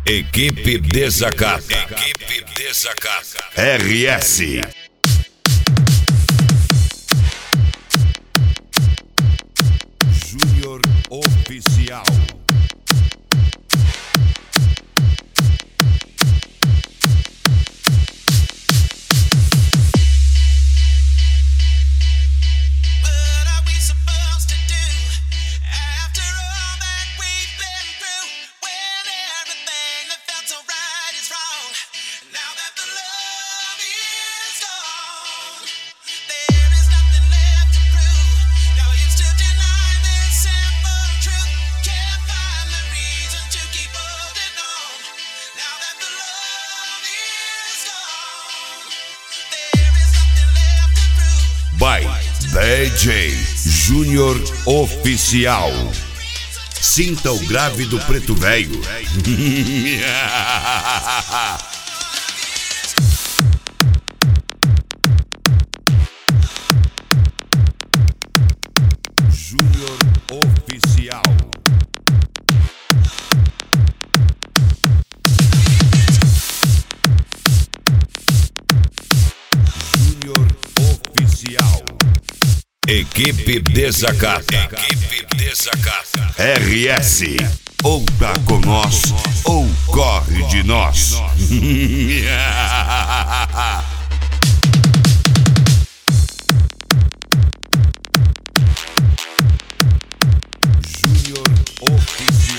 Equipe Desacata. Equipe Desacata. RS. Júnior Oficial. By DJ Júnior Oficial. Sinta o grave do preto velho. Júnior Oficial. Júnior Oficial. Equipe Desacata. Equipe Desacata. RS. Ou tá com nós, ou corre de nós. Júnior Oficial.